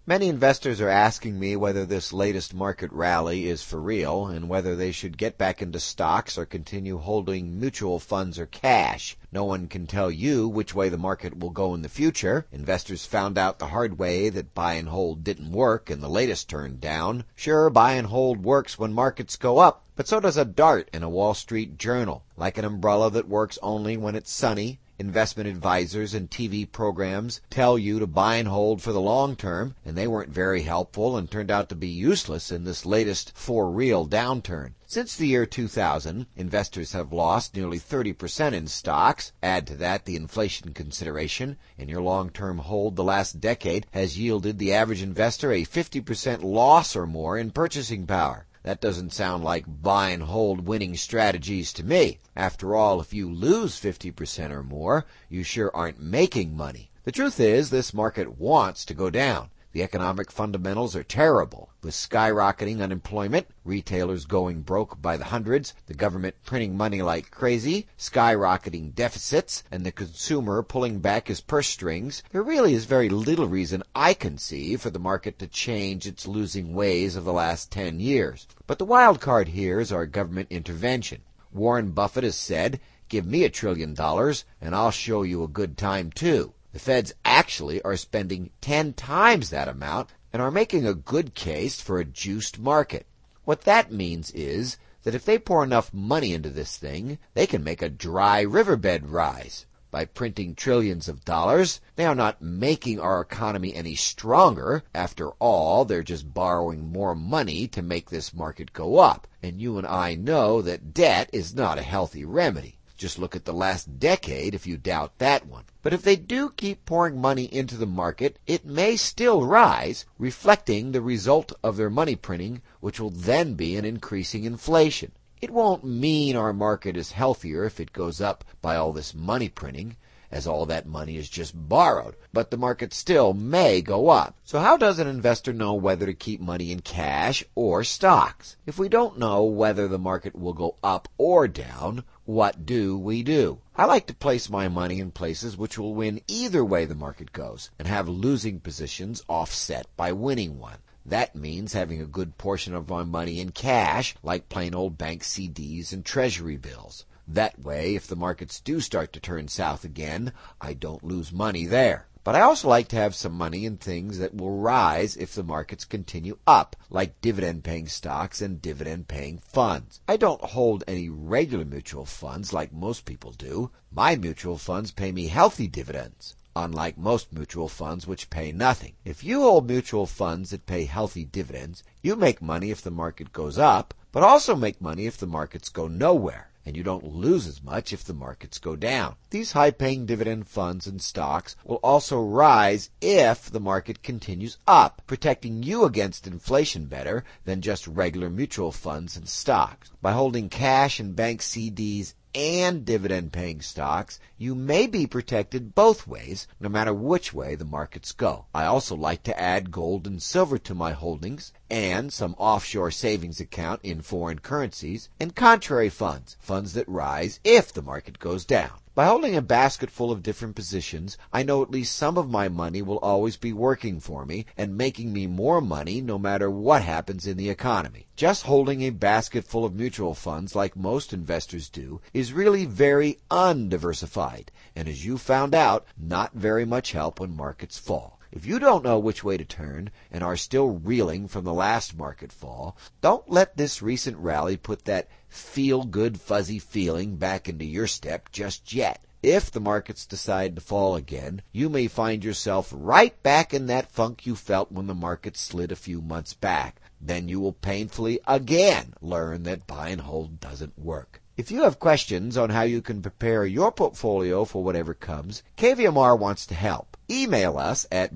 Many investors are asking me whether this latest market rally is for real and whether they should get back into stocks or continue holding mutual funds or cash. No one can tell you which way the market will go in the future. Investors found out the hard way that buy and hold didn't work in the latest turn down. Sure, buy and hold works when markets go up, but so does a dart in a Wall Street Journal. Like an umbrella that works only when it's sunny, investment advisors and TV programs tell you to buy and hold for the long term, and they weren't very helpful and turned out to be useless in this latest for real downturn. Since the year 2000, investors have lost nearly 30% in stocks. Add to that the inflation consideration, and your long-term hold the last decade has yielded the average investor a 50% loss or more in purchasing power. That doesn't sound like buy and hold winning strategies to me. After all, if you lose 50% or more, you sure aren't making money. The truth is, this market wants to go down. The economic fundamentals are terrible, with skyrocketing unemployment, retailers going broke by the hundreds, the government printing money like crazy, skyrocketing deficits, and the consumer pulling back his purse strings. There really is very little reason I can see for the market to change its losing ways of the last 10 years. But the wild card here is our government intervention. Warren Buffett has said, "Give me $1 trillion and I'll show you a good time too." The feds actually are spending 10 times that amount and are making a good case for a juiced market. What that means is that if they pour enough money into this thing, they can make a dry riverbed rise. By printing trillions of dollars, they are not making our economy any stronger. After all, they're just borrowing more money to make this market go up. And you and I know that debt is not a healthy remedy. Just look at the last decade if you doubt that one. But if they do keep pouring money into the market, it may still rise, reflecting the result of their money printing, which will then be an increasing inflation. It won't mean our market is healthier if it goes up by all this money printing, as all that money is just borrowed, but the market still may go up. So how does an investor know whether to keep money in cash or stocks? If we don't know whether the market will go up or down, what do we do? I like to place my money in places which will win either way the market goes, and have losing positions offset by winning one. That means having a good portion of my money in cash, like plain old bank CDs and treasury bills. That way, if the markets do start to turn south again, I don't lose money there. But I also like to have some money in things that will rise if the markets continue up, like dividend-paying stocks and dividend-paying funds. I don't hold any regular mutual funds like most people do. My mutual funds pay me healthy dividends, unlike most mutual funds which pay nothing. If you hold mutual funds that pay healthy dividends, you make money if the market goes up, but also make money if the markets go nowhere, and you don't lose as much if the markets go down. These high-paying dividend funds and stocks will also rise if the market continues up, protecting you against inflation better than just regular mutual funds and stocks. By holding cash and bank CDs and dividend-paying stocks, you may be protected both ways, no matter which way the markets go. I also like to add gold and silver to my holdings, and some offshore savings account in foreign currencies, and contrary funds, funds that rise if the market goes down. By holding a basket full of different positions, I know at least some of my money will always be working for me and making me more money no matter what happens in the economy. Just holding a basket full of mutual funds like most investors do is really very undiversified, and as you found out, not very much help when markets fall. If you don't know which way to turn and are still reeling from the last market fall, don't let this recent rally put that feel-good fuzzy feeling back into your step just yet. If the markets decide to fall again, you may find yourself right back in that funk you felt when the market slid a few months back. Then you will painfully again learn that buy and hold doesn't work. If you have questions on how you can prepare your portfolio for whatever comes, KVMR wants to help. Email us at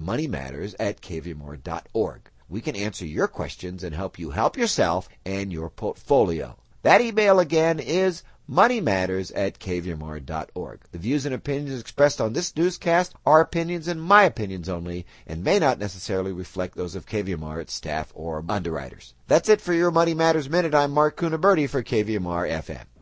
moneymatters@kvmr.org. We can answer your questions and help you help yourself and your portfolio. That email again is moneymatters@kvmr.org. The views and opinions expressed on this newscast are opinions and my opinions only, and may not necessarily reflect those of KVMR, its staff, or underwriters. That's it for your Money Matters Minute. I'm Mark Cunaberti for KVMR FM.